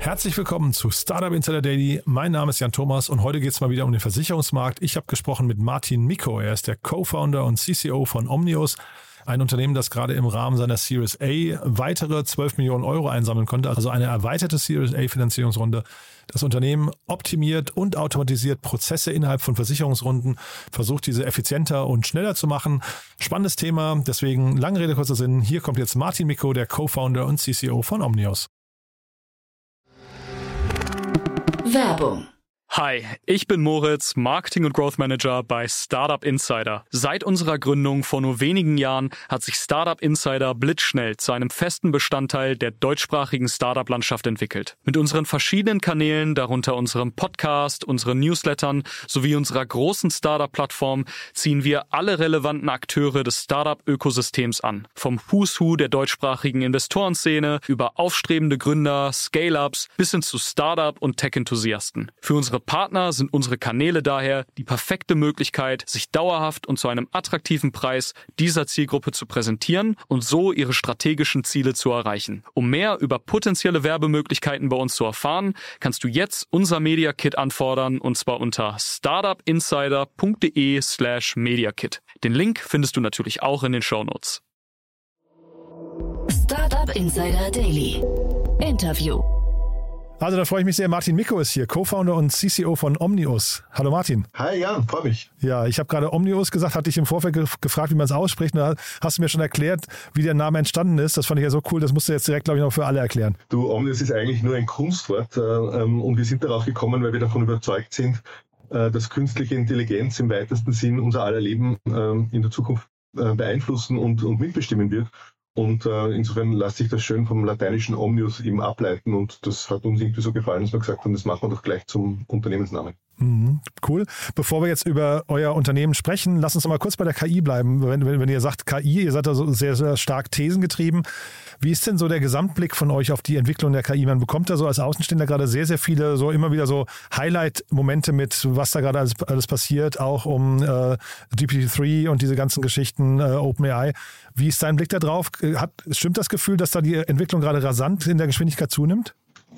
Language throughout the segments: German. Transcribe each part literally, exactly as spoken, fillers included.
Herzlich willkommen zu Startup Insider Daily. Mein Name ist Jan Thomas und heute geht es mal wieder um den Versicherungsmarkt. Ich habe gesprochen mit Martin Mico. Er ist der Co-Founder und C C O von Omnius, ein Unternehmen, das gerade im Rahmen seiner Series A weitere zwölf Millionen Euro einsammeln konnte, also eine erweiterte Series A Finanzierungsrunde. Das Unternehmen optimiert und automatisiert Prozesse innerhalb von Versicherungsrunden, versucht diese effizienter und schneller zu machen. Spannendes Thema, deswegen lange Rede, kurzer Sinn. Hier kommt jetzt Martin Mico, der Co-Founder und C C O von Omnius. Werbung. Hi, ich bin Moritz, Marketing- und Growth Manager bei Startup Insider. Seit unserer Gründung vor nur wenigen Jahren hat sich Startup Insider blitzschnell zu einem festen Bestandteil der deutschsprachigen Startup-Landschaft entwickelt. Mit unseren verschiedenen Kanälen, darunter unserem Podcast, unseren Newslettern sowie unserer großen Startup-Plattform, ziehen wir alle relevanten Akteure des Startup-Ökosystems an. Vom Who's Who der deutschsprachigen Investorenszene über aufstrebende Gründer, Scale-Ups bis hin zu Startup- und Tech-Enthusiasten. Für unsere Partner sind unsere Kanäle daher die perfekte Möglichkeit, sich dauerhaft und zu einem attraktiven Preis dieser Zielgruppe zu präsentieren und so ihre strategischen Ziele zu erreichen. Um mehr über potenzielle Werbemöglichkeiten bei uns zu erfahren, kannst du jetzt unser Media Kit anfordern und zwar unter startupinsider.de slash mediakit. Den Link findest du natürlich auch in den Shownotes. Startup Insider Daily. Interview. Also da freue ich mich sehr. Martin Mico ist hier, Co-Founder und C C O von Omnius. Hallo Martin. Hi Jan, freue mich. Ja, ich habe gerade Omnius gesagt, hatte ich im Vorfeld ge- gefragt, wie man es ausspricht. Da hast du mir schon erklärt, wie der Name entstanden ist. Das fand ich ja so cool, das musst du jetzt direkt, glaube ich, noch für alle erklären. Du, Omnius ist eigentlich nur ein Kunstwort äh, ähm, und wir sind darauf gekommen, weil wir davon überzeugt sind, äh, dass künstliche Intelligenz im weitesten Sinn unser aller Leben äh, in der Zukunft äh, beeinflussen und, und mitbestimmen wird. Und äh, insofern lässt sich das schön vom lateinischen Omnius eben ableiten und das hat uns irgendwie so gefallen, dass wir gesagt haben, das machen wir doch gleich zum Unternehmensnamen. Mhm, cool. Bevor wir jetzt über euer Unternehmen sprechen, lass uns noch mal kurz bei der K I bleiben. Wenn, wenn, wenn ihr sagt K I, ihr seid da so sehr, sehr stark thesengetrieben. Wie ist denn so der Gesamtblick von euch auf die Entwicklung der K I? Man bekommt da so als Außenstehender gerade sehr, sehr viele, so immer wieder so Highlight-Momente mit, was da gerade alles, alles passiert, auch um äh, G P T drei und diese ganzen Geschichten, äh, OpenAI. Wie ist dein Blick da drauf? Hat, stimmt das Gefühl, dass da die Entwicklung gerade rasant in der Geschwindigkeit zunimmt?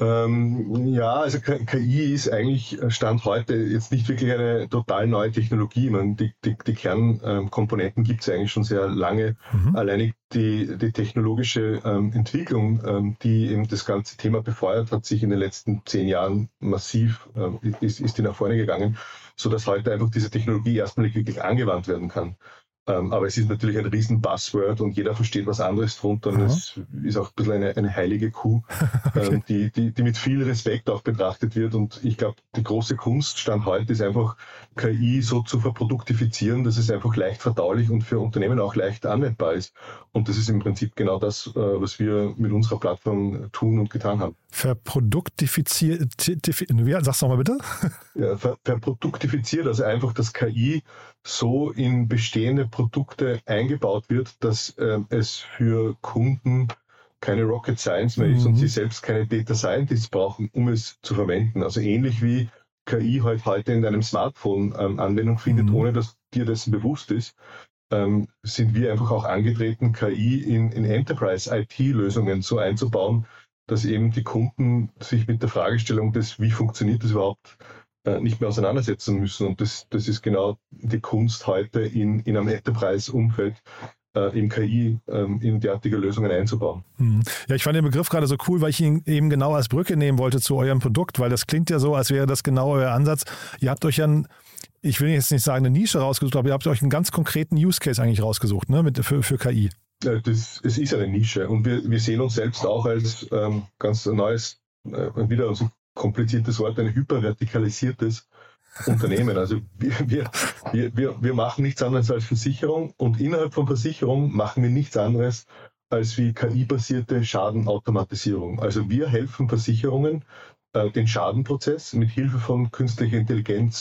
Ähm, ja, also K I ist eigentlich Stand heute jetzt nicht wirklich eine total neue Technologie. Man, die, die, die Kernkomponenten gibt es eigentlich schon sehr lange. Mhm. Alleinig die, die technologische ähm, Entwicklung, ähm, die eben das ganze Thema befeuert, hat sich in den letzten zehn Jahren massiv, ähm, ist, ist die nach vorne gegangen, sodass heute einfach diese Technologie erstmal wirklich angewandt werden kann. Ähm, aber es ist natürlich ein riesen Buzzword und jeder versteht was anderes drunter und es ist auch ein bisschen eine, eine heilige Kuh, okay. ähm, die, die, die mit viel Respekt auch betrachtet wird. Und ich glaube, die große Kunst Stand heute ist einfach, K I so zu verproduktifizieren, dass es einfach leicht verdaulich und für Unternehmen auch leicht anwendbar ist. Und das ist im Prinzip genau das, äh, was wir mit unserer Plattform tun und getan haben. Verproduktifiziert, wie, sag's nochmal bitte? Ja, ver, verproduktifiziert, also einfach, dass K I so in bestehende Produkte eingebaut wird, dass äh, es für Kunden keine Rocket Science mehr ist mhm. und sie selbst keine Data Scientists brauchen, um es zu verwenden. Also ähnlich wie K I halt heute in deinem Smartphone ähm, Anwendung findet, mhm. ohne dass dir dessen bewusst ist, ähm, sind wir einfach auch angetreten, K I in, in Enterprise-I T-Lösungen so einzubauen, dass eben die Kunden sich mit der Fragestellung des, wie funktioniert das überhaupt, nicht mehr auseinandersetzen müssen. Und das, das ist genau die Kunst heute in, in einem Enterprise-Umfeld, äh, im K I ähm, in derartige Lösungen einzubauen. Ja, ich fand den Begriff gerade so cool, weil ich ihn eben genau als Brücke nehmen wollte zu eurem Produkt, weil das klingt ja so, als wäre das genau euer Ansatz. Ihr habt euch ja, ein, ich will jetzt nicht sagen eine Nische rausgesucht, aber ihr habt euch einen ganz konkreten Use Case eigentlich rausgesucht, ne, mit, für, für K I. Ja, das, es ist eine Nische und wir, wir sehen uns selbst auch als ähm, ganz neues, äh, wieder so kompliziertes Wort, ein hypervertikalisiertes Unternehmen. Also wir, wir, wir, wir machen nichts anderes als Versicherung und innerhalb von Versicherung machen wir nichts anderes als wie K I-basierte Schadenautomatisierung. Also wir helfen Versicherungen, äh, den Schadenprozess mit Hilfe von künstlicher Intelligenz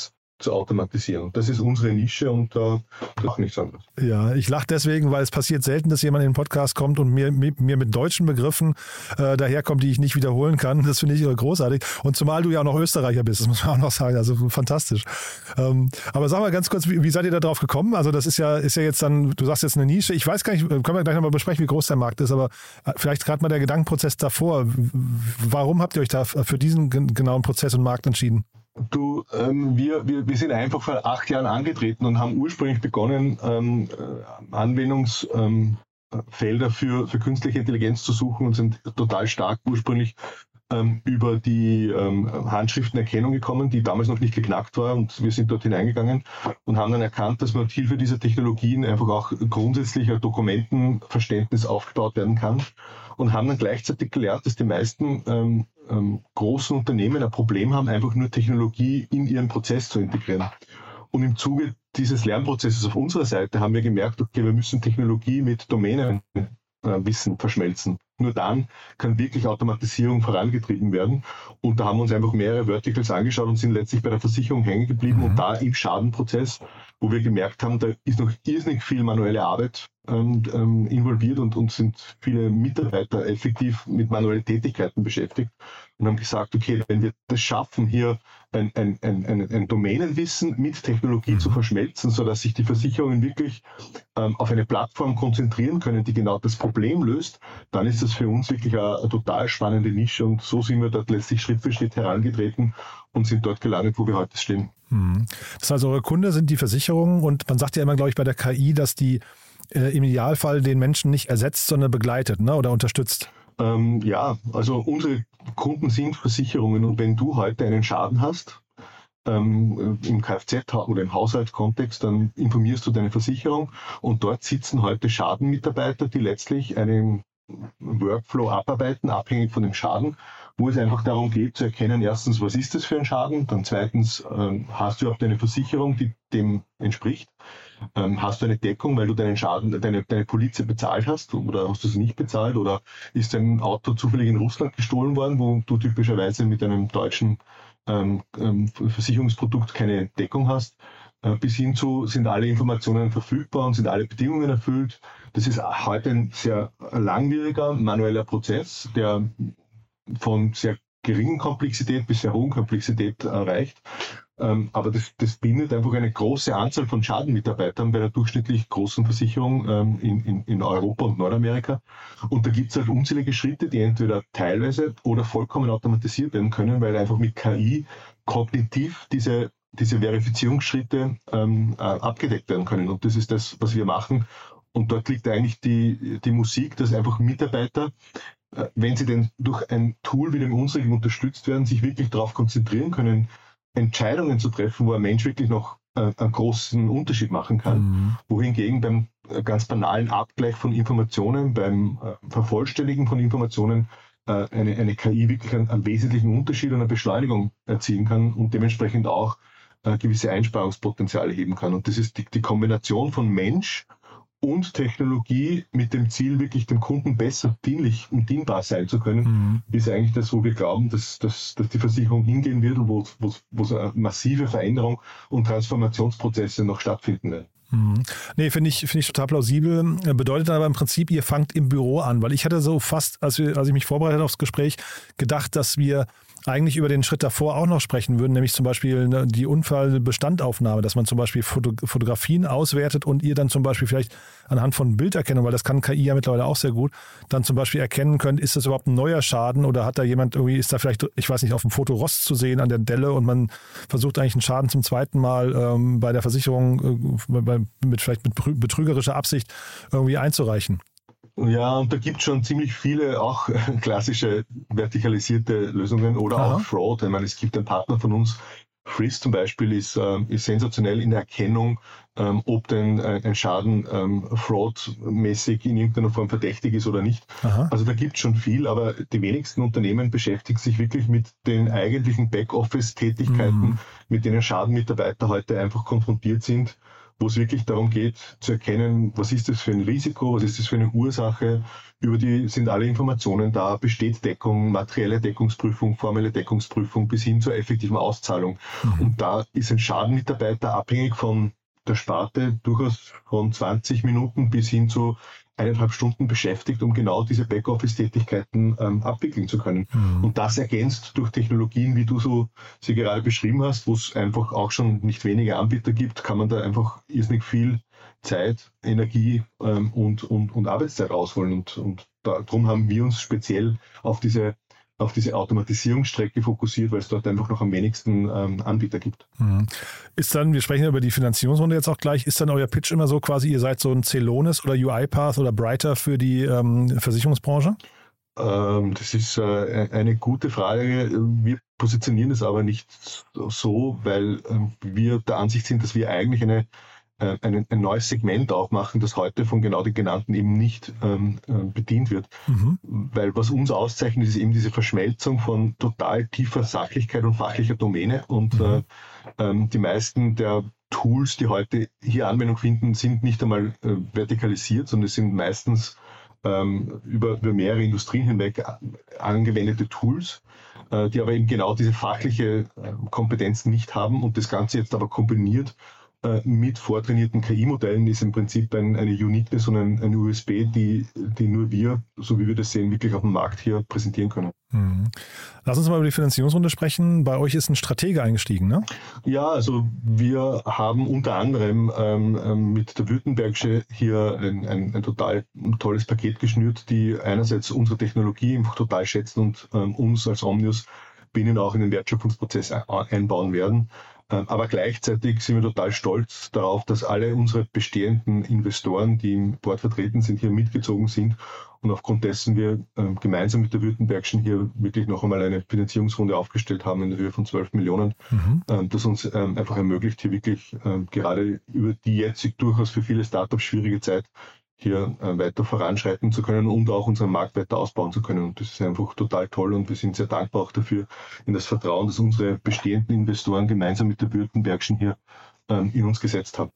zu automatisieren. Das ist unsere Nische und da äh, auch nichts anderes. Ja, ich lache deswegen, weil es passiert selten, dass jemand in den Podcast kommt und mir, mir, mir mit deutschen Begriffen äh, daherkommt, die ich nicht wiederholen kann. Das finde ich großartig. Und zumal du ja auch noch Österreicher bist, das muss man auch noch sagen. Also fantastisch. Ähm, aber sag mal ganz kurz, wie, wie seid ihr da drauf gekommen? Also das ist ja, ist ja jetzt dann, du sagst jetzt eine Nische. Ich weiß gar nicht, können wir gleich nochmal besprechen, wie groß der Markt ist, aber vielleicht gerade mal der Gedankenprozess davor. Warum habt ihr euch da für diesen genauen Prozess und Markt entschieden? Du, ähm, wir, wir, wir sind einfach vor acht Jahren angetreten und haben ursprünglich begonnen, ähm, Anwendungsfelder ähm, für, für künstliche Intelligenz zu suchen und sind total stark ursprünglich ähm, über die ähm, Handschriftenerkennung gekommen, die damals noch nicht geknackt war, und wir sind dort hineingegangen und haben dann erkannt, dass man mit Hilfe dieser Technologien einfach auch grundsätzlich ein Dokumentenverständnis aufgebaut werden kann, und haben dann gleichzeitig gelernt, dass die meisten ähm, ähm, großen Unternehmen ein Problem haben, einfach nur Technologie in ihren Prozess zu integrieren. Und im Zuge dieses Lernprozesses auf unserer Seite haben wir gemerkt, okay, wir müssen Technologie mit Domänenwissen äh, verschmelzen. Nur dann kann wirklich Automatisierung vorangetrieben werden. Und da haben wir uns einfach mehrere Verticals angeschaut und sind letztlich bei der Versicherung hängen geblieben, mhm. und da im Schadenprozess, wo wir gemerkt haben, da ist noch irrsinnig viel manuelle Arbeit ähm, ähm, involviert und, und sind viele Mitarbeiter effektiv mit manuellen Tätigkeiten beschäftigt, und haben gesagt, okay, wenn wir das schaffen, hier ein, ein, ein, ein, ein Domänenwissen mit Technologie mhm. zu verschmelzen, sodass sich die Versicherungen wirklich ähm, auf eine Plattform konzentrieren können, die genau das Problem löst, dann ist das für uns wirklich eine, eine total spannende Nische, und so sind wir dort letztlich Schritt für Schritt herangetreten und sind dort gelandet, wo wir heute stehen. Das heißt, eure Kunde sind die Versicherungen, und man sagt ja immer, glaube ich, bei der K I, dass die äh, im Idealfall den Menschen nicht ersetzt, sondern begleitet, ne, oder unterstützt. Ähm, ja, also unsere Kunden sind Versicherungen, und wenn du heute einen Schaden hast, ähm, im Kfz- oder im Haushaltskontext, dann informierst du deine Versicherung, und dort sitzen heute Schadenmitarbeiter, die letztlich einen Workflow abarbeiten, abhängig von dem Schaden, wo es einfach darum geht zu erkennen, erstens, was ist das für ein Schaden, dann zweitens, ähm, hast du überhaupt eine Versicherung, die dem entspricht, ähm, hast du eine Deckung, weil du deinen Schaden, deine, deine Police bezahlt hast, oder hast du sie nicht bezahlt, oder ist dein Auto zufällig in Russland gestohlen worden, wo du typischerweise mit einem deutschen ähm, ähm, Versicherungsprodukt keine Deckung hast. Bis hin zu, sind alle Informationen verfügbar und sind alle Bedingungen erfüllt. Das ist heute ein sehr langwieriger manueller Prozess, der von sehr geringen Komplexität bis sehr hohen Komplexität erreicht. Aber das, das bindet einfach eine große Anzahl von Schadenmitarbeitern bei einer durchschnittlich großen Versicherung in, in, in Europa und Nordamerika. Und da gibt es halt unzählige Schritte, die entweder teilweise oder vollkommen automatisiert werden können, weil einfach mit K I kognitiv diese diese Verifizierungsschritte ähm, äh, abgedeckt werden können. Und das ist das, was wir machen. Und dort liegt eigentlich die, die Musik, dass einfach Mitarbeiter, äh, wenn sie denn durch ein Tool wie dem unsrigen unterstützt werden, sich wirklich darauf konzentrieren können, Entscheidungen zu treffen, wo ein Mensch wirklich noch äh, einen großen Unterschied machen kann. Mhm. Wohingegen beim äh, ganz banalen Abgleich von Informationen, beim äh, Vervollständigen von Informationen, äh, eine, eine K I wirklich einen, einen wesentlichen Unterschied und eine Beschleunigung erzielen kann und dementsprechend auch gewisse Einsparungspotenziale heben kann. Und das ist die, die Kombination von Mensch und Technologie mit dem Ziel, wirklich dem Kunden besser dienlich und dienbar sein zu können, mhm. ist eigentlich das, wo wir glauben, dass, dass, dass die Versicherung hingehen wird und wo, wo, wo so eine massive Veränderung und Transformationsprozesse noch stattfinden werden. Mhm. Nee, finde ich, finde ich total plausibel. Bedeutet aber im Prinzip, ihr fangt im Büro an, weil ich hatte so fast, als, wir, als ich mich vorbereitet aufs Gespräch, gedacht, dass wir eigentlich über den Schritt davor auch noch sprechen würden, nämlich zum Beispiel die Unfallbestandaufnahme, dass man zum Beispiel Foto- Fotografien auswertet und ihr dann zum Beispiel vielleicht anhand von Bilderkennung, weil das kann K I ja mittlerweile auch sehr gut, dann zum Beispiel erkennen könnt, ist das überhaupt ein neuer Schaden oder hat da jemand irgendwie, ist da vielleicht, ich weiß nicht, auf dem Foto Rost zu sehen an der Delle und man versucht eigentlich einen Schaden zum zweiten Mal ähm, bei der Versicherung äh, bei, mit vielleicht mit betrügerischer Absicht irgendwie einzureichen. Ja, und da gibt es schon ziemlich viele auch klassische vertikalisierte Lösungen oder Aha. auch Fraud. Ich meine, es gibt einen Partner von uns, Friss zum Beispiel, ist, äh, ist sensationell in der Erkennung, ähm, ob denn äh, ein Schaden ähm, fraudmäßig in irgendeiner Form verdächtig ist oder nicht. Aha. Also da gibt es schon viel, aber die wenigsten Unternehmen beschäftigen sich wirklich mit den eigentlichen Backoffice-Tätigkeiten, mhm. mit denen Schadenmitarbeiter heute einfach konfrontiert sind. wo es wirklich darum geht, zu erkennen, was ist das für ein Risiko, was ist das für eine Ursache, über die sind alle Informationen da, besteht Deckung, materielle Deckungsprüfung, formelle Deckungsprüfung bis hin zur effektiven Auszahlung. Mhm. Und da ist ein Schadenmitarbeiter abhängig von der Sparte durchaus von zwanzig Minuten bis hin zu eineinhalb Stunden beschäftigt, um genau diese Backoffice-Tätigkeiten ähm, abwickeln zu können. Mhm. Und das ergänzt durch Technologien, wie du so sie gerade beschrieben hast, wo es einfach auch schon nicht wenige Anbieter gibt, kann man da einfach irrsinnig viel Zeit, Energie ähm, und, und, und Arbeitszeit rausholen. Und, und darum haben wir uns speziell auf diese auf diese Automatisierungsstrecke fokussiert, weil es dort einfach noch am wenigsten ähm, Anbieter gibt. Ist dann, wir sprechen über die Finanzierungsrunde jetzt auch gleich, ist dann euer Pitch immer so quasi, ihr seid so ein Celonis oder UiPath oder Brighter für die ähm, Versicherungsbranche? Ähm, das ist äh, eine gute Frage. Wir positionieren es aber nicht so, weil äh, wir der Ansicht sind, dass wir eigentlich eine Ein, ein neues Segment aufmachen, das heute von genau den genannten eben nicht ähm, bedient wird. Mhm. Weil was uns auszeichnet, ist eben diese Verschmelzung von total tiefer Sachlichkeit und fachlicher Domäne. Und mhm. äh, ähm, die meisten der Tools, die heute hier Anwendung finden, sind nicht einmal äh, vertikalisiert, sondern es sind meistens ähm, über, über mehrere Industrien hinweg angewendete Tools, äh, die aber eben genau diese fachliche äh, Kompetenz nicht haben und das Ganze jetzt aber kombiniert mit vortrainierten K I-Modellen ist im Prinzip ein, eine Uniqueness und ein, ein U S P, die, die nur wir, so wie wir das sehen, wirklich auf dem Markt hier präsentieren können. Mhm. Lass uns mal über die Finanzierungsrunde sprechen. Bei euch ist ein Stratege eingestiegen, ne? Ja, also wir haben unter anderem ähm, mit der Württembergische hier ein, ein, ein total tolles Paket geschnürt, die einerseits unsere Technologie einfach total schätzen und ähm, uns als Omnius binnen auch in den Wertschöpfungsprozess einbauen werden. Aber gleichzeitig sind wir total stolz darauf, dass alle unsere bestehenden Investoren, die im Board vertreten sind, hier mitgezogen sind und aufgrund dessen wir äh, gemeinsam mit der Württembergischen hier wirklich noch einmal eine Finanzierungsrunde aufgestellt haben in der Höhe von zwölf Millionen, mhm. äh, das uns äh, einfach ermöglicht, hier wirklich äh, gerade über die jetzt durchaus für viele Startups schwierige Zeit hier äh, weiter voranschreiten zu können und auch unseren Markt weiter ausbauen zu können. Und das ist einfach total toll und wir sind sehr dankbar auch dafür, in das Vertrauen, das unsere bestehenden Investoren gemeinsam mit der Württembergischen hier ähm, in uns gesetzt haben.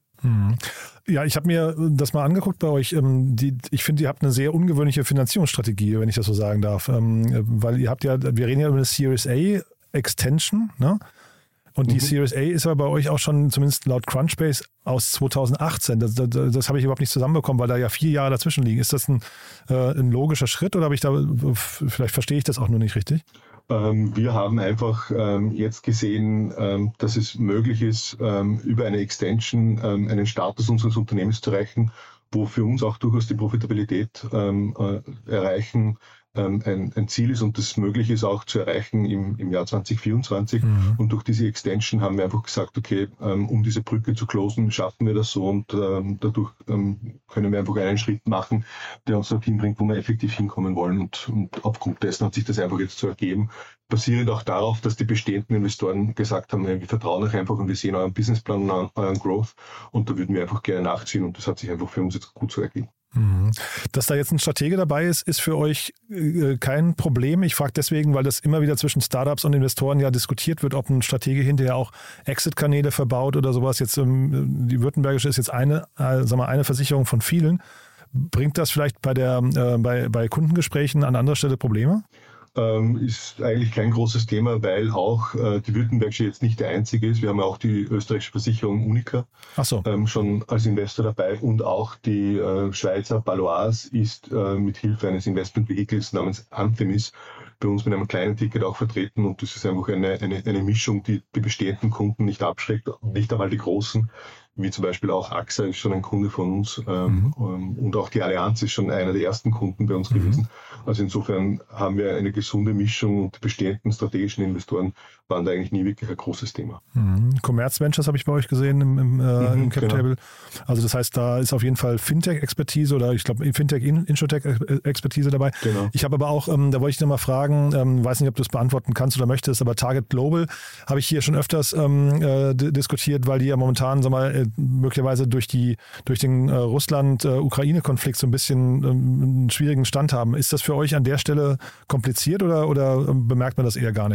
Ja, ich habe mir das mal angeguckt bei euch. Die, ich finde, ihr habt eine sehr ungewöhnliche Finanzierungsstrategie, wenn ich das so sagen darf. Weil ihr habt ja, wir reden ja über eine Series A Extension, ne? Und die mhm. Series A ist aber bei euch auch schon, zumindest laut Crunchbase, aus zweitausendachtzehn. Das, das, das habe ich überhaupt nicht zusammenbekommen, weil da ja vier Jahre dazwischen liegen. Ist das ein, äh, ein logischer Schritt oder habe ich da, vielleicht verstehe ich das auch nur nicht richtig? Ähm, wir haben einfach ähm, jetzt gesehen, ähm, dass es möglich ist, ähm, über eine Extension ähm, einen Status unseres Unternehmens zu erreichen, wo für uns auch durchaus die Profitabilität ähm, äh, erreichen Ein, ein Ziel ist und das möglich ist auch zu erreichen im, im Jahr zwanzig vierundzwanzig. Mhm. Und durch diese Extension haben wir einfach gesagt, okay, ähm, um diese Brücke zu closen, schaffen wir das so und ähm, dadurch ähm, können wir einfach einen Schritt machen, der uns dorthin bringt, wo wir effektiv hinkommen wollen. Und, und aufgrund dessen hat sich das einfach jetzt so ergeben, basierend auch darauf, dass die bestehenden Investoren gesagt haben, wir vertrauen euch einfach und wir sehen euren Businessplan und euren Growth und da würden wir einfach gerne nachziehen und das hat sich einfach für uns jetzt gut so ergeben. Dass da jetzt ein Stratege dabei ist, ist für euch äh, kein Problem. Ich frage deswegen, weil das immer wieder zwischen Startups und Investoren ja diskutiert wird, ob ein Stratege hinterher auch Exit-Kanäle verbaut oder sowas. Jetzt ähm, die Württembergische ist jetzt eine, äh, sag mal, eine Versicherung von vielen. Bringt das vielleicht bei, der, äh, bei, bei Kundengesprächen an anderer Stelle Probleme? Ähm, ist eigentlich kein großes Thema, weil auch äh, die Württembergische jetzt nicht der einzige ist. Wir haben ja auch die österreichische Versicherung Unica Ach so. ähm, schon als Investor dabei und auch die äh, Schweizer Baloise ist äh, mit Hilfe eines Investment-Vehicles namens Anthemis bei uns mit einem kleinen Ticket auch vertreten und das ist einfach eine, eine, eine Mischung, die die bestehenden Kunden nicht abschreckt, nicht einmal die großen, wie zum Beispiel auch A X A ist schon ein Kunde von uns ähm, mhm. und auch die Allianz ist schon einer der ersten Kunden bei uns mhm. gewesen. Also insofern haben wir eine gesunde Mischung und die bestehenden strategischen Investoren waren da eigentlich nie wirklich ein großes Thema. Mhm. Commerz Ventures habe ich bei euch gesehen im, im, äh, mhm, im Cap Table. Genau. Also das heißt, da ist auf jeden Fall Fintech-Expertise oder ich glaube Fintech-Insurtech-Expertise dabei. Genau. Ich habe aber auch, ähm, da wollte ich noch mal fragen, ähm, weiß nicht, ob du es beantworten kannst oder möchtest, aber Target Global habe ich hier schon öfters ähm, äh, d- diskutiert, weil die ja momentan, sag mal, äh, möglicherweise durch die durch den äh, Russland-Ukraine-Konflikt so ein bisschen ähm, einen schwierigen Stand haben. Ist das für euch an der Stelle kompliziert oder, oder bemerkt man das eher gar nicht?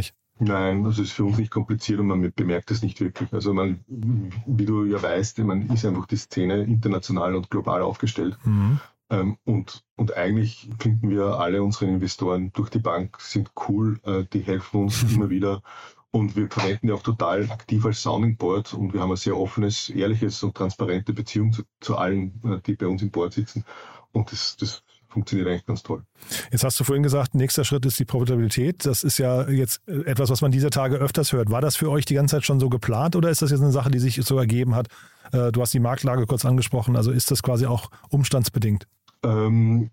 Nein, das ist für uns nicht kompliziert und man bemerkt es nicht wirklich. Also man, wie du ja weißt, man ist einfach die Szene international und global aufgestellt. Mhm. Ähm, und, und eigentlich finden wir alle unsere Investoren durch die Bank sind cool, äh, die helfen uns immer wieder. Und wir verwenden die auch total aktiv als Sounding Board und wir haben ein sehr offenes, ehrliches und transparente Beziehung zu, zu allen, die bei uns im Board sitzen. Und das, das funktioniert eigentlich ganz toll. Jetzt hast du vorhin gesagt, nächster Schritt ist die Profitabilität. Das ist ja jetzt etwas, was man dieser Tage öfters hört. War das für euch die ganze Zeit schon so geplant oder ist das jetzt eine Sache, die sich so ergeben hat? Du hast die Marktlage kurz angesprochen. Also ist das quasi auch umstandsbedingt? Ähm,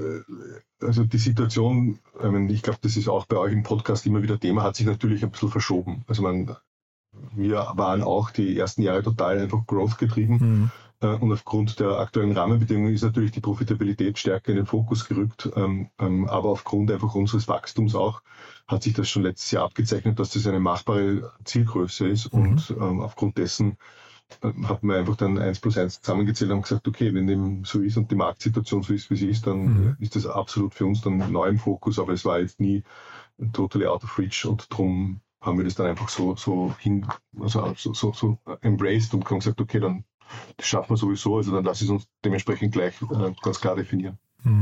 also die Situation, ich glaube, das ist auch bei euch im Podcast immer wieder Thema, hat sich natürlich ein bisschen verschoben. Also man, wir waren auch die ersten Jahre total einfach Growth getrieben. Mhm. Und aufgrund der aktuellen Rahmenbedingungen ist natürlich die Profitabilität stärker in den Fokus gerückt. Aber aufgrund einfach unseres Wachstums auch hat sich das schon letztes Jahr abgezeichnet, dass das eine machbare Zielgröße ist. Mhm. Und aufgrund dessen hat man einfach dann eins plus eins zusammengezählt und gesagt, okay, wenn dem so ist und die Marktsituation so ist, wie sie ist, dann mhm. ist das absolut für uns dann neu im Fokus, aber es war jetzt nie totally out of reach und darum haben wir das dann einfach so, so hin, also so, so, so embraced und haben gesagt, okay, dann das schaffen wir sowieso, also dann lass es uns dementsprechend gleich äh, ganz klar definieren.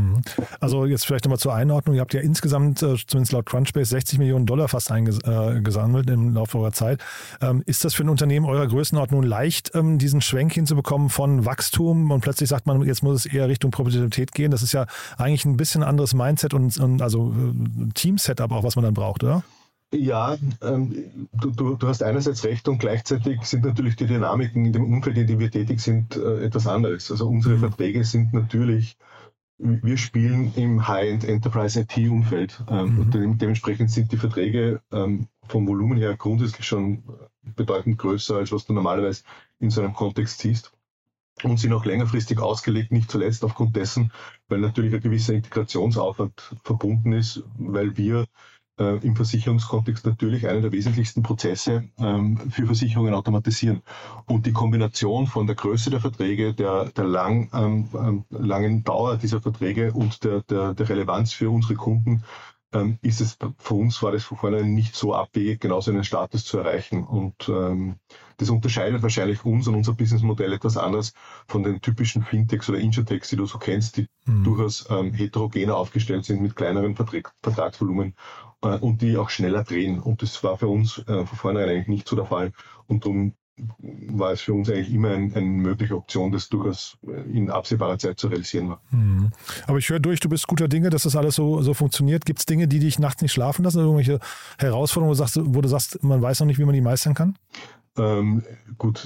Also jetzt vielleicht nochmal zur Einordnung. Ihr habt ja insgesamt, zumindest laut Crunchbase, sechzig Millionen Dollar fast eingesammelt im Laufe eurer Zeit. Ist das für ein Unternehmen eurer Größenordnung leicht, diesen Schwenk hinzubekommen von Wachstum und plötzlich sagt man, jetzt muss es eher Richtung Profitabilität gehen? Das ist ja eigentlich ein bisschen anderes Mindset und, und also Team-Setup auch, was man dann braucht, oder? Ja, ähm, du, du, du hast einerseits recht und gleichzeitig sind natürlich die Dynamiken in dem Umfeld, in dem wir tätig sind, äh, etwas anderes. Also unsere mhm. Verträge sind natürlich, wir spielen im High-End Enterprise I T-Umfeld. Ähm, mhm. und de- dementsprechend sind die Verträge ähm, vom Volumen her grundsätzlich schon bedeutend größer, als was du normalerweise in so einem Kontext siehst. Und sind auch längerfristig ausgelegt, nicht zuletzt aufgrund dessen, weil natürlich ein gewisser Integrationsaufwand verbunden ist, weil wir Äh, im Versicherungskontext natürlich einer der wesentlichsten Prozesse ähm, für Versicherungen automatisieren. Und die Kombination von der Größe der Verträge, der, der lang, ähm, langen Dauer dieser Verträge und der, der, der Relevanz für unsere Kunden, ähm, ist es für uns, war das von vornherein nicht so abwegig, genauso einen Status zu erreichen. Und ähm, das unterscheidet wahrscheinlich uns und unser Businessmodell etwas anderes von den typischen Fintechs oder Insurtechs, die du so kennst, die mhm. durchaus ähm, heterogener aufgestellt sind mit kleineren Vertrag, Vertragsvolumen äh, und die auch schneller drehen. Und das war für uns äh, von vornherein eigentlich nicht so der Fall. Und darum war es für uns eigentlich immer ein, eine mögliche Option, das durchaus in absehbarer Zeit zu realisieren war. Mhm. Aber ich höre durch, du bist guter Dinge, dass das alles so, so funktioniert. Gibt es Dinge, die dich nachts nicht schlafen lassen? Oder irgendwelche Herausforderungen, wo du, sagst, wo du sagst, man weiß noch nicht, wie man die meistern kann? Ähm, gut,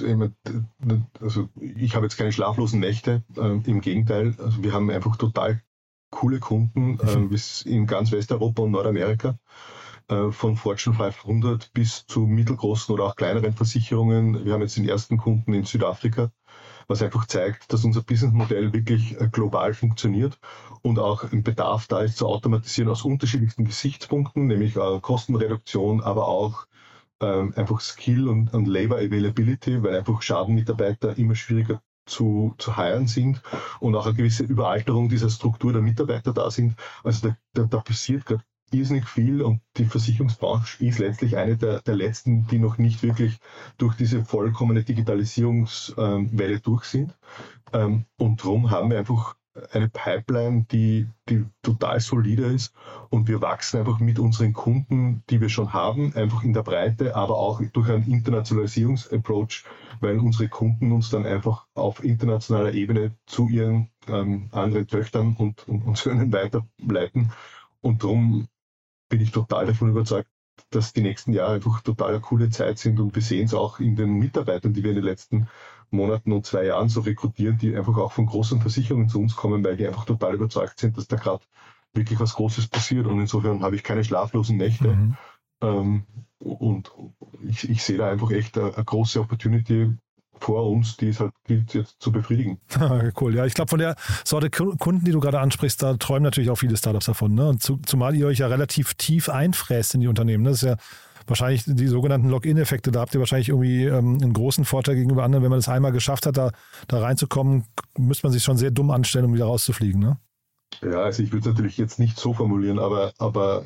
also ich habe jetzt keine schlaflosen Nächte, äh, im Gegenteil, also wir haben einfach total coole Kunden mhm. äh, in ganz Westeuropa und Nordamerika, äh, von Fortune fünfhundert bis zu mittelgroßen oder auch kleineren Versicherungen. Wir haben jetzt den ersten Kunden in Südafrika, was einfach zeigt, dass unser Businessmodell wirklich äh, global funktioniert und auch ein Bedarf da ist zu automatisieren aus unterschiedlichsten Gesichtspunkten, nämlich äh, Kostenreduktion, aber auch Ähm, einfach Skill und, und Labor Availability, weil einfach Schadenmitarbeiter immer schwieriger zu, zu hiren sind und auch eine gewisse Überalterung dieser Struktur der Mitarbeiter da sind. Also da, da, da passiert gerade irrsinnig viel und die Versicherungsbranche ist letztlich eine der, der letzten, die noch nicht wirklich durch diese vollkommene Digitalisierungswelle ähm, durch sind. Ähm, und darum haben wir einfach eine Pipeline, die, die total solide ist und wir wachsen einfach mit unseren Kunden, die wir schon haben, einfach in der Breite, aber auch durch einen Internationalisierungsapproach, weil unsere Kunden uns dann einfach auf internationaler Ebene zu ihren ähm, anderen Töchtern und, und, und Söhnen weiterleiten. Und darum bin ich total davon überzeugt, dass die nächsten Jahre einfach total eine coole Zeit sind und wir sehen es auch in den Mitarbeitern, die wir in den letzten Monaten und zwei Jahren so rekrutieren, die einfach auch von großen Versicherungen zu uns kommen, weil die einfach total überzeugt sind, dass da gerade wirklich was Großes passiert und insofern habe ich keine schlaflosen Nächte mhm. ähm, und ich, ich sehe da einfach echt eine, eine große Opportunity vor uns, die es halt gilt jetzt zu befriedigen. Cool, ja, ich glaube von der Sorte Kunden, die du gerade ansprichst, da träumen natürlich auch viele Startups davon, ne? Und zu, zumal ihr euch ja relativ tief einfräst in die Unternehmen, ne? Das ist ja wahrscheinlich die sogenannten Login-Effekte, da habt ihr wahrscheinlich irgendwie ähm, einen großen Vorteil gegenüber anderen. Wenn man das einmal geschafft hat, da, da reinzukommen, müsste man sich schon sehr dumm anstellen, um wieder rauszufliegen, ne? Ja, also ich würde es natürlich jetzt nicht so formulieren, aber, aber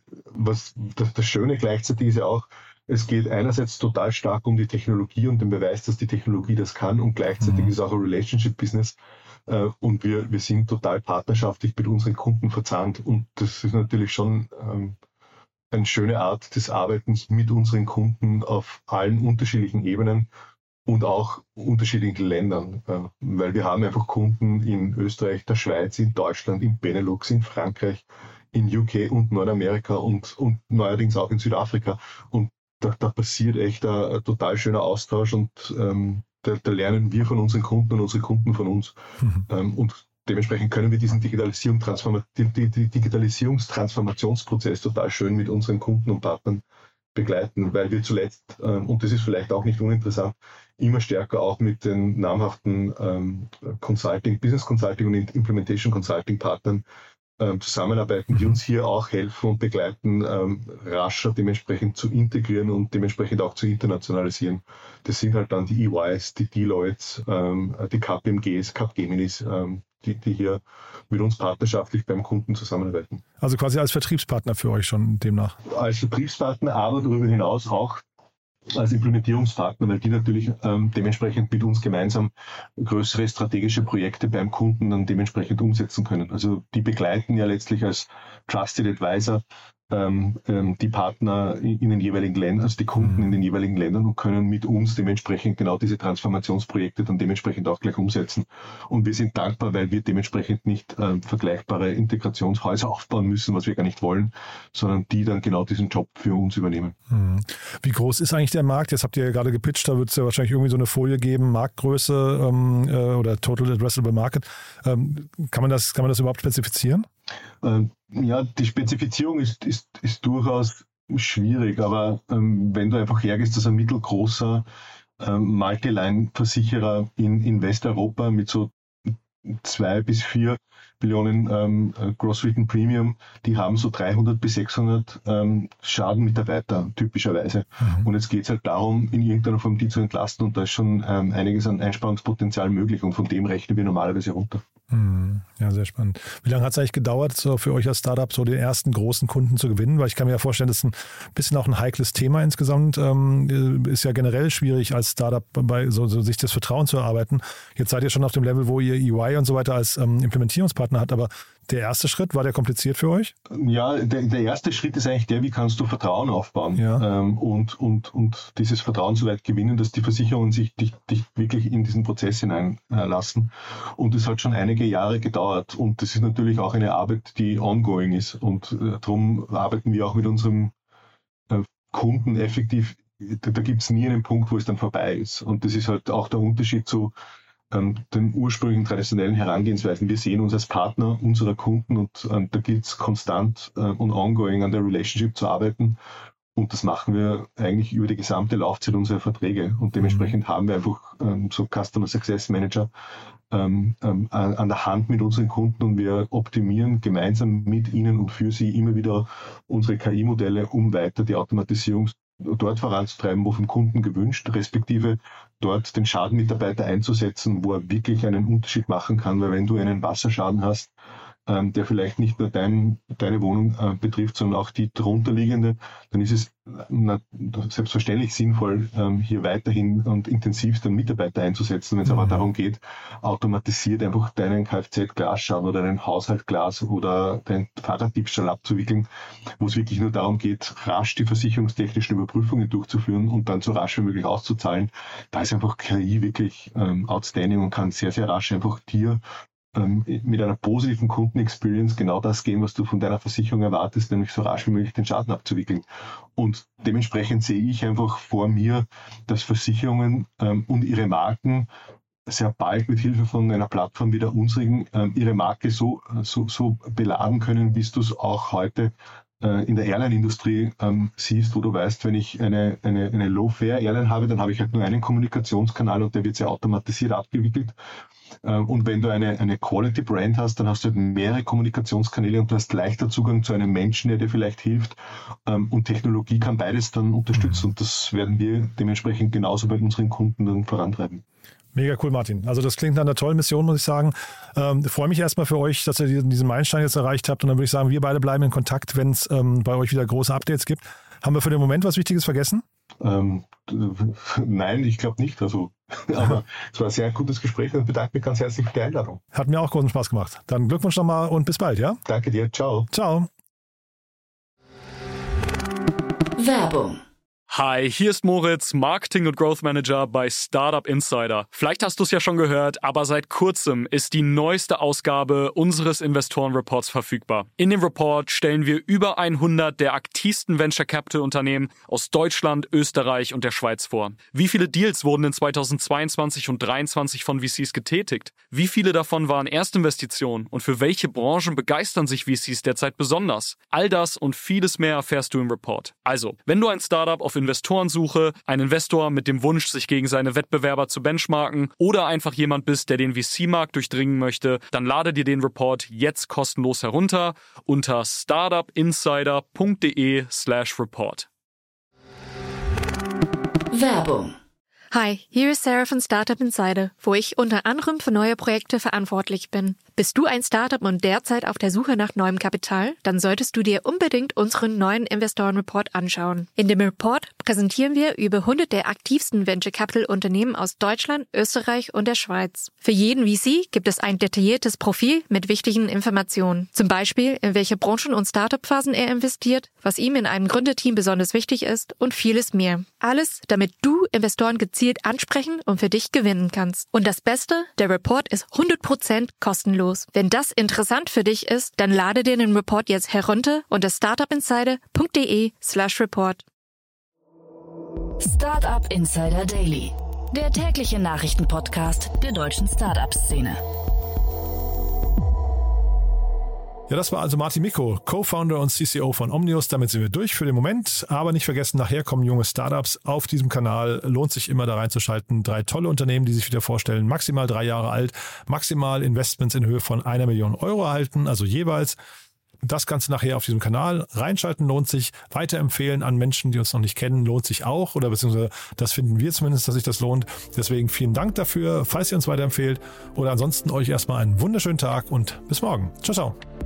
was das, das Schöne gleichzeitig ist ja auch, es geht einerseits total stark um die Technologie und den Beweis, dass die Technologie das kann, und gleichzeitig mhm. ist auch ein Relationship-Business. Äh, und wir, wir sind total partnerschaftlich mit unseren Kunden verzahnt. Und das ist natürlich schon ähm, eine schöne Art des Arbeitens mit unseren Kunden auf allen unterschiedlichen Ebenen und auch unterschiedlichen Ländern. Äh, weil wir haben einfach Kunden in Österreich, der Schweiz, in Deutschland, in Benelux, in Frankreich, in U K und Nordamerika und, und neuerdings auch in Südafrika. Und Da, da passiert echt ein, ein total schöner Austausch, und ähm, da, da lernen wir von unseren Kunden und unsere Kunden von uns. Mhm. Ähm, und dementsprechend können wir diesen Digitalisierung die, die, die Digitalisierungstransformationsprozess total schön mit unseren Kunden und Partnern begleiten, weil wir zuletzt, ähm, und das ist vielleicht auch nicht uninteressant, immer stärker auch mit den namhaften ähm, Consulting, Business Consulting und Implementation Consulting Partnern zusammenarbeiten, die uns hier auch helfen und begleiten, ähm, rascher dementsprechend zu integrieren und dementsprechend auch zu internationalisieren. Das sind halt dann die E Ys, die Deloittes, ähm, die K P M Gs, Capgeminis, ähm, die, die hier mit uns partnerschaftlich beim Kunden zusammenarbeiten. Also quasi als Vertriebspartner für euch schon demnach? Als Vertriebspartner, aber darüber hinaus auch als Implementierungspartner, weil die natürlich ähm, dementsprechend mit uns gemeinsam größere strategische Projekte beim Kunden dann dementsprechend umsetzen können. Also die begleiten ja letztlich als Trusted Advisor ähm, ähm, die Partner in, in den jeweiligen Ländern, also die Kunden in den jeweiligen Ländern, und können mit uns dementsprechend genau diese Transformationsprojekte dann dementsprechend auch gleich umsetzen. Und wir sind dankbar, weil wir dementsprechend nicht ähm, vergleichbare Integrationshäuser aufbauen müssen, was wir gar nicht wollen, sondern die dann genau diesen Job für uns übernehmen. Wie groß ist eigentlich der Markt? Jetzt habt ihr ja gerade gepitcht, da wird es ja wahrscheinlich irgendwie so eine Folie geben, Marktgröße ähm, äh, oder Total Addressable Market. Ähm, kann man das, kann man das überhaupt spezifizieren? Ähm, ja, die Spezifizierung ist, ist, ist durchaus schwierig, aber ähm, wenn du einfach hergehst, dass ein mittelgroßer ähm, Multiline-Versicherer in, in Westeuropa mit so zwei bis vier Billionen ähm, Gross Written Premium, die haben so dreihundert bis sechshundert ähm, Schadenmitarbeiter typischerweise. Mhm. Und jetzt geht es halt darum, in irgendeiner Form die zu entlasten, und da ist schon ähm, einiges an Einsparungspotenzial möglich, und von dem rechnen wir normalerweise runter. Mhm. Ja, sehr spannend. Wie lange hat es eigentlich gedauert, so für euch als Startup so den ersten großen Kunden zu gewinnen? Weil ich kann mir ja vorstellen, das ist ein bisschen auch ein heikles Thema insgesamt. Ähm, ist ja generell schwierig als Startup bei so, so sich das Vertrauen zu erarbeiten. Jetzt seid ihr schon auf dem Level, wo ihr E Y und so weiter als ähm, Implementierungspartner habt, aber der erste Schritt, war der kompliziert für euch? Ja, der, der erste Schritt ist eigentlich der, wie kannst du Vertrauen aufbauen, ja. ähm, und, und, und dieses Vertrauen so weit gewinnen, dass die Versicherungen sich dich, dich wirklich in diesen Prozess hineinlassen. Und es hat schon einige Jahre gedauert, und das ist natürlich auch eine Arbeit, die ongoing ist, und äh, darum arbeiten wir auch mit unserem äh, Kunden effektiv. Da, da gibt es nie einen Punkt, wo es dann vorbei ist, und das ist halt auch der Unterschied zu den ursprünglichen traditionellen Herangehensweisen. Wir sehen uns als Partner unserer Kunden, und ähm, da gilt es konstant äh, und ongoing an der Relationship zu arbeiten, und das machen wir eigentlich über die gesamte Laufzeit unserer Verträge, und dementsprechend haben wir einfach ähm, so Customer Success Manager ähm, ähm, an, an der Hand mit unseren Kunden, und wir optimieren gemeinsam mit ihnen und für sie immer wieder unsere K I-Modelle, um weiter die Automatisierung dort voranzutreiben, wo vom Kunden gewünscht, respektive dort den Schadenmitarbeiter einzusetzen, wo er wirklich einen Unterschied machen kann, weil wenn du einen Wasserschaden hast, ähm, der vielleicht nicht nur dein, deine Wohnung äh, betrifft, sondern auch die darunterliegende, dann ist es na, selbstverständlich sinnvoll, ähm, hier weiterhin und intensiv den Mitarbeiter einzusetzen. Wenn es mhm. aber darum geht, automatisiert einfach deinen Kfz-Glasschaden oder deinen Haushaltglas oder deinen Fahrraddiebstahl abzuwickeln, wo es wirklich nur darum geht, rasch die versicherungstechnischen Überprüfungen durchzuführen und dann so rasch wie möglich auszuzahlen. Da ist einfach K I wirklich ähm, outstanding und kann sehr, sehr rasch einfach dir mit einer positiven Kundenexperience genau das geben, was du von deiner Versicherung erwartest, nämlich so rasch wie möglich den Schaden abzuwickeln. Und dementsprechend sehe ich einfach vor mir, dass Versicherungen ähm, und ihre Marken sehr bald mit Hilfe von einer Plattform wie der unsrigen ähm, ihre Marke so, so, so beladen können, wie du es auch heute äh, in der Airline-Industrie ähm, siehst, wo du weißt, wenn ich eine, eine, eine Low-Fare-Airline habe, dann habe ich halt nur einen Kommunikationskanal, und der wird sehr automatisiert abgewickelt. Und wenn du eine, eine Quality-Brand hast, dann hast du halt mehrere Kommunikationskanäle, und du hast leichter Zugang zu einem Menschen, der dir vielleicht hilft. Und Technologie kann beides dann unterstützen. Und das werden wir dementsprechend genauso bei unseren Kunden dann vorantreiben. Mega cool, Martin. Also das klingt nach einer tollen Mission, muss ich sagen. Ähm, freue mich erstmal für euch, dass ihr diesen Meilenstein jetzt erreicht habt. Und dann würde ich sagen, wir beide bleiben in Kontakt, wenn es ähm, bei euch wieder große Updates gibt. Haben wir für den Moment was Wichtiges vergessen? Ähm, nein, ich glaube nicht. Also, aber es war ein sehr gutes Gespräch und bedanke mich ganz herzlich für die Einladung. Hat mir auch großen Spaß gemacht. Dann Glückwunsch nochmal und bis bald, ja? Danke dir. Ciao. Ciao. Werbung. Hi, hier ist Moritz, Marketing- und Growth Manager bei Startup Insider. Vielleicht hast du es ja schon gehört, aber seit kurzem ist die neueste Ausgabe unseres Investoren-Reports verfügbar. In dem Report stellen wir über hundert der aktivsten Venture-Capital-Unternehmen aus Deutschland, Österreich und der Schweiz vor. Wie viele Deals wurden in zweitausendzweiundzwanzig und zweitausenddreiundzwanzig von V Cs getätigt? Wie viele davon waren Erstinvestitionen? Und für welche Branchen begeistern sich V Cs derzeit besonders? All das und vieles mehr erfährst du im Report. Also, wenn du ein Startup auf Investorensuche, ein Investor mit dem Wunsch, sich gegen seine Wettbewerber zu benchmarken oder einfach jemand bist, der den V C-Markt durchdringen möchte, dann lade dir den Report jetzt kostenlos herunter unter startupinsider.de slash report. Werbung. Hi, hier ist Sarah von Startup Insider, wo ich unter anderem für neue Projekte verantwortlich bin. Bist du ein Startup und derzeit auf der Suche nach neuem Kapital? Dann solltest du dir unbedingt unseren neuen Investoren-Report anschauen. In dem Report präsentieren wir über hundert der aktivsten Venture-Capital-Unternehmen aus Deutschland, Österreich und der Schweiz. Für jeden V C gibt es ein detailliertes Profil mit wichtigen Informationen. Zum Beispiel, in welche Branchen und Startup-Phasen er investiert, was ihm in einem Gründerteam besonders wichtig ist und vieles mehr. Alles, damit du Investoren gezielt ansprechen und für dich gewinnen kannst. Und das Beste, der Report ist hundert Prozent kostenlos. Wenn das interessant für dich ist, dann lade dir den Report jetzt herunter unter startupinsider.de slash report. Startup Insider Daily, der tägliche Nachrichtenpodcast der deutschen Startup-Szene. Ja, das war also Martin Micko, Co-Founder und C C O von Omnios. Damit sind wir durch für den Moment. Aber nicht vergessen, nachher kommen junge Startups auf diesem Kanal. Lohnt sich immer da reinzuschalten. Drei tolle Unternehmen, die sich wieder vorstellen. Maximal drei Jahre alt. Maximal Investments in Höhe von einer Million Euro erhalten. Also jeweils. Das Ganze nachher auf diesem Kanal. Reinschalten lohnt sich. Weiterempfehlen an Menschen, die uns noch nicht kennen, lohnt sich auch. Oder beziehungsweise das finden wir zumindest, dass sich das lohnt. Deswegen vielen Dank dafür, falls ihr uns weiterempfehlt. Oder ansonsten euch erstmal einen wunderschönen Tag und bis morgen. Ciao, ciao.